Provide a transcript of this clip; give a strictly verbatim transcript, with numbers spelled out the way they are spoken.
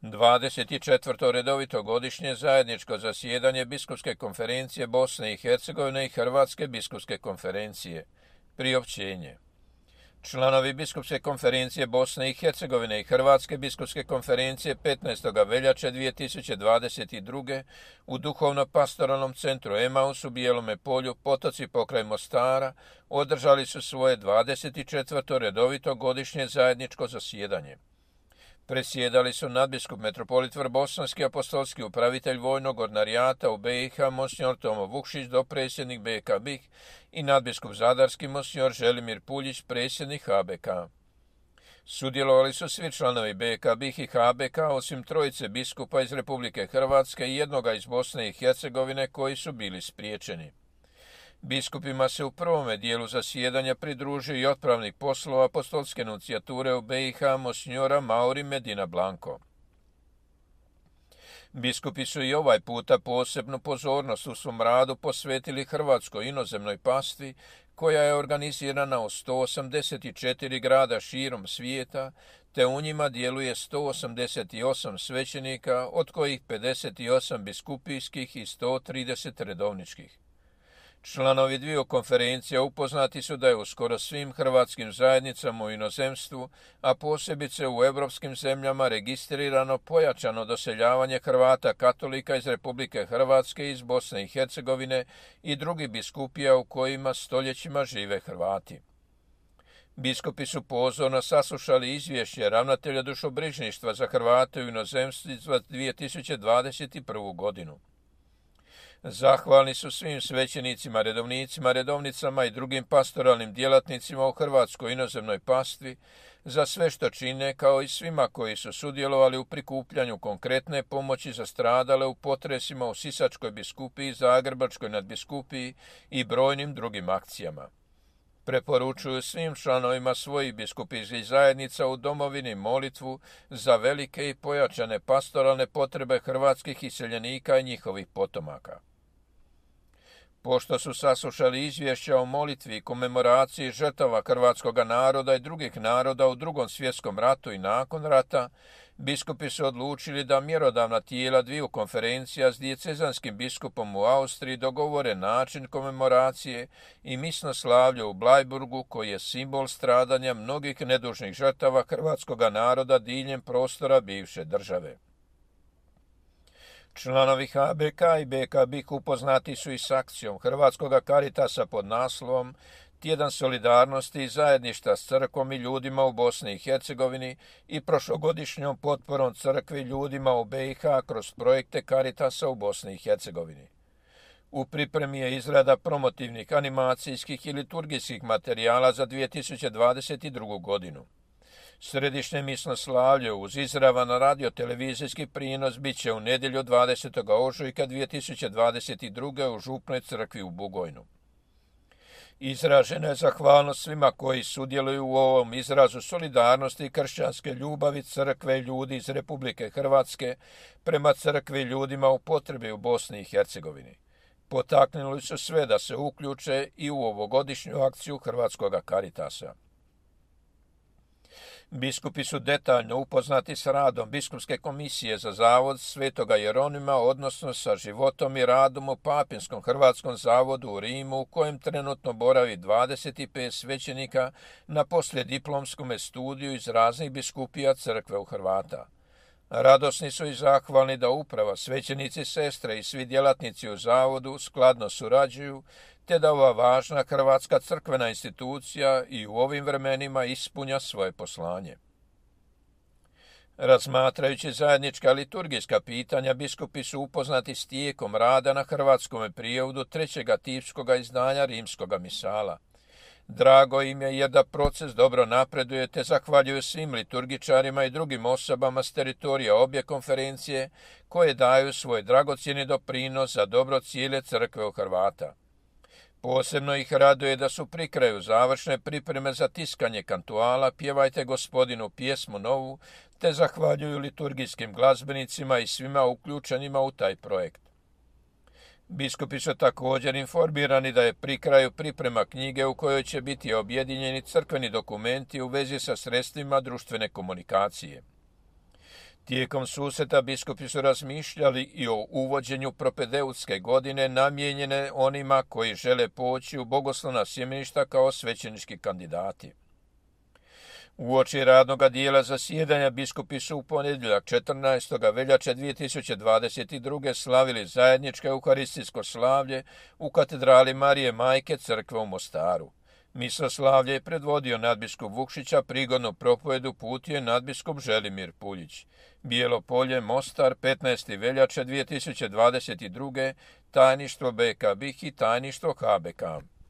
dvadeset četvrto redovito godišnje zajedničko zasjedanje Biskupske konferencije Bosne i Hercegovine i Hrvatske biskupske konferencije. Priopćenje. Članovi Biskupske konferencije Bosne i Hercegovine i Hrvatske biskupske konferencije petnaestog veljače dvije tisuće dvadeset druge. u duhovno-pastoralnom centru Emaus u Bijelome polju, Potoci pokraj Mostara, održali su svoje dvadeset četvrto redovito godišnje zajedničko zasjedanje. Presjedali su nadbiskup metropolit Vrbosanski, apostolski upravitelj vojnog ordinarijata u B i H monsignor Tomo Vukšić, dopredsjednik B K B I H i nadbiskup zadarski monsignor Želimir Puljić, predsjednik H B K. Sudjelovali su svi članovi B K B I H i H B K osim trojice biskupa iz Republike Hrvatske i jednoga iz Bosne i Hercegovine koji su bili spriječeni. Biskupima se u prvome dijelu zasjedanja pridružio i otpravnik poslova apostolske nuncijature u B i H monsignora Mauri Medina Blanco. Biskupi su i ovaj puta posebnu pozornost u svom radu posvetili hrvatskoj inozemnoj pastvi, koja je organizirana u sto osamdeset četiri grada širom svijeta, te u njima djeluje sto osamdeset osam svećenika, od kojih pedeset osam biskupijskih i sto trideset redovničkih. Članovi dviju konferencija upoznati su da je u skoro svim hrvatskim zajednicama u inozemstvu, a posebice u europskim zemljama, registrirano pojačano doseljavanje Hrvata katolika iz Republike Hrvatske, iz Bosne i Hercegovine i drugih biskupija u kojima stoljećima žive Hrvati. Biskupi su pozorno saslušali izvješće ravnatelja dušobrižništva za Hrvate u inozemstvu za dvije tisuće dvadeset prvu. godinu. Zahvalni su svim svećenicima, redovnicima, redovnicama i drugim pastoralnim djelatnicima u hrvatskoj inozemnoj pastvi za sve što čine, kao i svima koji su sudjelovali u prikupljanju konkretne pomoći za stradale u potresima u Sisačkoj biskupiji, Zagrebačkoj nadbiskupiji i brojnim drugim akcijama. Preporučuju svim članovima svojih biskupijskih zajednica u domovini molitvu za velike i pojačane pastoralne potrebe hrvatskih iseljenika i njihovih potomaka. Pošto su saslušali izvješća o molitvi i komemoraciji žrtava hrvatskog naroda i drugih naroda u Drugom svjetskom ratu i nakon rata, biskupi su odlučili da mjerodavna tijela dviju konferencija s diecezanskim biskupom u Austriji dogovore način komemoracije i misnoslavlje u Blajburgu, koji je simbol stradanja mnogih nedužnih žrtava hrvatskog naroda diljem prostora bivše države. Članovi H B K i B K B I H upoznati su i s akcijom Hrvatskog Caritasa pod naslovom Tjedan solidarnosti i zajedništva s crkvom i ljudima u Bosni i Hercegovini i prošlogodišnjom potporom crkvi ljudima u B i H kroz projekte Caritasa u Bosni i Hercegovini. U pripremi je izrada promotivnih animacijskih i liturgijskih materijala za dvije tisuće dvadeset drugu. godinu. Središnje misnoslavlje uz izravan radio-televizijski prijenos bit će u nedjelju dvadesetog ožujka dvije tisuće dvadeset druge. u Župnoj crkvi u Bugojnu. Izražena je zahvalnost svima koji sudjeluju u ovom izrazu solidarnosti i kršćanske ljubavi crkve i ljudi iz Republike Hrvatske prema crkvi i ljudima u potrebi u Bosni i Hercegovini. Potaknuli su sve da se uključe i u ovogodišnju akciju Hrvatskog Caritasa. Biskupi su detaljno upoznati s radom Biskupske komisije za zavod Svetoga Jeronima, odnosno sa životom i radom u Papinskom hrvatskom zavodu u Rimu, u kojem trenutno boravi dvadeset pet svećenika na poslijediplomskom studiju iz raznih biskupija crkve u Hrvata. Radosni su i zahvalni da uprava, svećenici, sestre i svi djelatnici u zavodu skladno surađuju, te da ova važna hrvatska crkvena institucija i u ovim vremenima ispunja svoje poslanje. Razmatrajući zajednička liturgijska pitanja, biskupi su upoznati s tijekom rada na hrvatskom prijevodu trećega tipskoga izdanja rimskoga misala. Drago im je jer da proces dobro napreduje, te zahvaljuju svim liturgičarima i drugim osobama s teritorija obje konferencije koje daju svoj dragocjeni doprinos za dobro cijele crkve u Hrvata. Posebno ih raduje da su pri kraju završne pripreme za tiskanje kantuala Pjevajte Gospodinu pjesmu novu, te zahvaljuju liturgijskim glazbenicima i svima uključenima u taj projekt. Biskupi su također informirani da je pri kraju priprema knjige u kojoj će biti objedinjeni crkveni dokumenti u vezi sa sredstvima društvene komunikacije. Tijekom susreta biskupi su razmišljali i o uvođenju propedeutske godine namijenjene onima koji žele poći u bogoslovna sjemeništa kao svećenički kandidati. Uoči radnoga dijela zasjedanja biskupi su u ponedjeljak četrnaestog veljače dvije tisuće dvadeset druge slavili zajedničko euharistijsko slavlje u katedrali Marije Majke crkve u Mostaru. Misoslavlje je predvodio nadbiskup Vukšića, prigodnu propovedu putio je nadbiskup Želimir Puljić. Bijelo polje, Mostar, petnaestog veljače dvije tisuće dvadeset druge, tajništvo B K B I H i tajništvo H B K.